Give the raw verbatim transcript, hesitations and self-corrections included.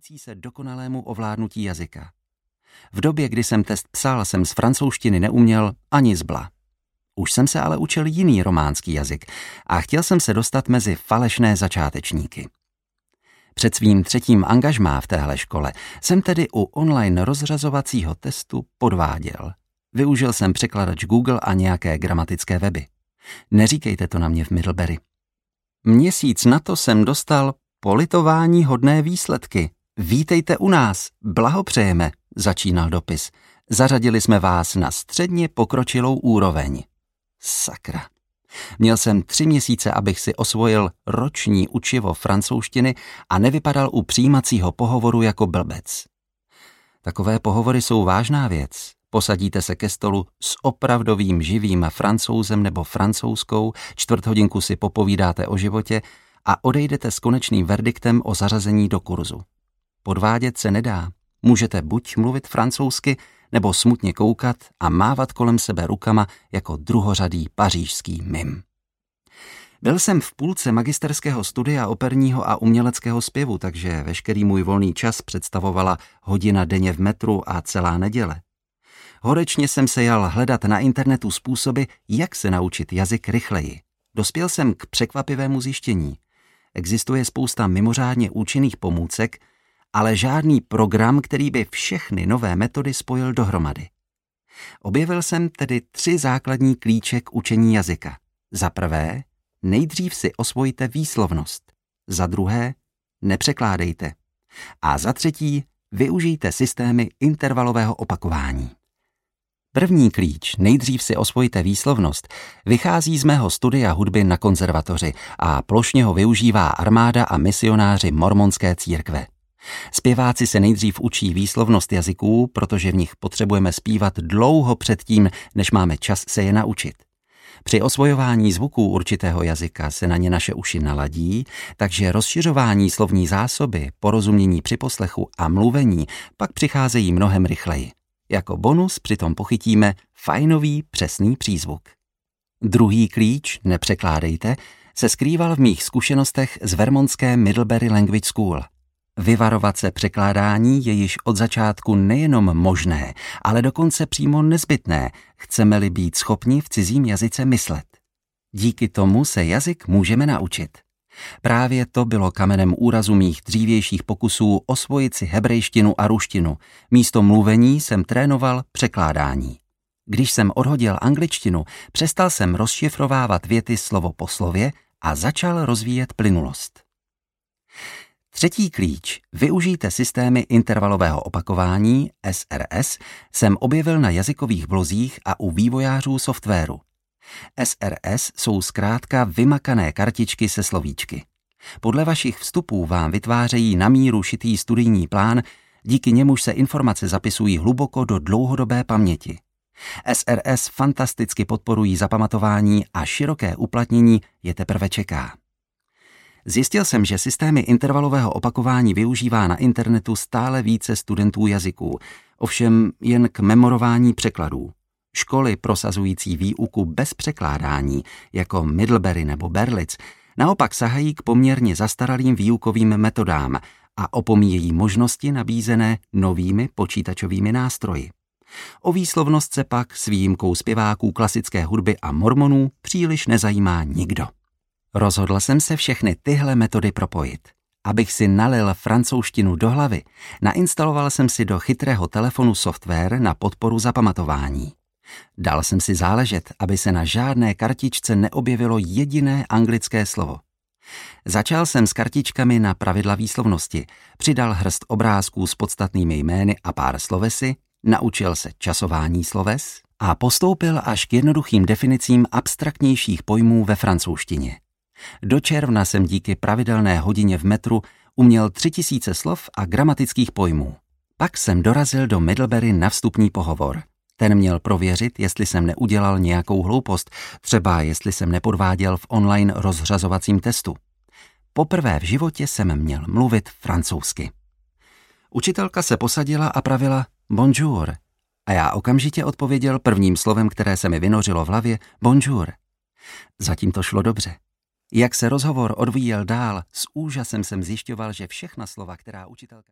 blížící se dokonalému ovládnutí jazyka. V době, kdy jsem test psal, jsem z francouzštiny neuměl ani zbla. Už jsem se ale učil jiný románský jazyk a chtěl jsem se dostat mezi falešné začátečníky. Před svým třetím angažmá v téhle škole jsem tedy u online rozřazovacího testu podváděl. Využil jsem překladač Google a nějaké gramatické weby. Neříkejte to na mě v Middlebury. Měsíc na to jsem dostal politování hodné výsledky. Vítejte u nás, blahopřejeme, začínal dopis. Zařadili jsme vás na středně pokročilou úroveň. Sakra. Měl jsem tři měsíce, abych si osvojil roční učivo francouzštiny a nevypadal u přijímacího pohovoru jako blbec. Takové pohovory jsou vážná věc. Posadíte se ke stolu s opravdovým živým Francouzem nebo Francouzskou, čtvrt hodinku si popovídáte o životě a odejdete s konečným verdiktem o zařazení do kurzu. Podvádět se nedá. Můžete buď mluvit francouzsky, nebo smutně koukat a mávat kolem sebe rukama jako druhořadý pařížský mim. Byl jsem v půlce magisterského studia operního a uměleckého zpěvu, takže veškerý můj volný čas představovala hodina denně v metru a celá neděle. Horečně jsem se jal hledat na internetu způsoby, jak se naučit jazyk rychleji. Dospěl jsem k překvapivému zjištění. Existuje spousta mimořádně účinných pomůcek, ale žádný program, který by všechny nové metody spojil dohromady. Objevil jsem tedy tři základní klíče k učení jazyka. Za prvé, nejdřív si osvojte výslovnost. Za druhé, nepřekládejte. A za třetí, využijte systémy intervalového opakování. První klíč, nejdřív si osvojte výslovnost, vychází z mého studia hudby na konzervatoři a plošně ho využívá armáda a misionáři mormonské církve. Zpěváci se nejdřív učí výslovnost jazyků, protože v nich potřebujeme zpívat dlouho předtím, než máme čas se je naučit. Při osvojování zvuků určitého jazyka se na ně naše uši naladí, takže rozšiřování slovní zásoby, porozumění při poslechu a mluvení pak přicházejí mnohem rychleji. Jako bonus přitom pochytíme fajnový, přesný přízvuk. Druhý klíč, nepřekládejte, se skrýval v mých zkušenostech z vermontské Middlebury Language School. Vyvarovat se překládání je již od začátku nejenom možné, ale dokonce přímo nezbytné, chceme-li být schopni v cizím jazyce myslet. Díky tomu se jazyk můžeme naučit. Právě to bylo kamenem úrazu mých dřívějších pokusů osvojit si hebrejštinu a ruštinu. Místo mluvení jsem trénoval překládání. Když jsem odhodil angličtinu, přestal jsem rozšifrovávat věty slovo po slově a začal rozvíjet plynulost. Třetí klíč, využijte systémy intervalového opakování, S R S, jsem objevil na jazykových blozích a u vývojářů softwaru. S R S jsou zkrátka vymakané kartičky se slovíčky. Podle vašich vstupů vám vytvářejí na míru šitý studijní plán, díky němuž se informace zapisují hluboko do dlouhodobé paměti. S R S fantasticky podporují zapamatování a široké uplatnění je teprve čeká. Zjistil jsem, že systémy intervalového opakování využívá na internetu stále více studentů jazyků, ovšem jen k memorování překladů. Školy prosazující výuku bez překládání, jako Middlebury nebo Berlitz, naopak sahají k poměrně zastaralým výukovým metodám a opomíjejí možnosti nabízené novými počítačovými nástroji. O výslovnost se pak s výjimkou zpěváků klasické hudby a mormonů příliš nezajímá nikdo. Rozhodl jsem se všechny tyhle metody propojit. Abych si nalil francouzštinu do hlavy, nainstaloval jsem si do chytrého telefonu software na podporu zapamatování. Dal jsem si záležet, aby se na žádné kartičce neobjevilo jediné anglické slovo. Začal jsem s kartičkami na pravidla výslovnosti, přidal hrst obrázků s podstatnými jmény a pár slovesy, naučil se časování sloves a postoupil až k jednoduchým definicím abstraktnějších pojmů ve francouzštině. Do června jsem díky pravidelné hodině v metru uměl tři tisíce slov a gramatických pojmů. Pak jsem dorazil do Middlebury na vstupní pohovor. Ten měl prověřit, jestli jsem neudělal nějakou hloupost, třeba jestli jsem nepodváděl v online rozřazovacím testu. Poprvé v životě jsem měl mluvit francouzsky. Učitelka se posadila a pravila bonjour a já okamžitě odpověděl prvním slovem, které se mi vynořilo v hlavě, bonjour. Zatím to šlo dobře. Jak se rozhovor odvíjel dál, s úžasem jsem zjišťoval, že všechna slova, která učitelka...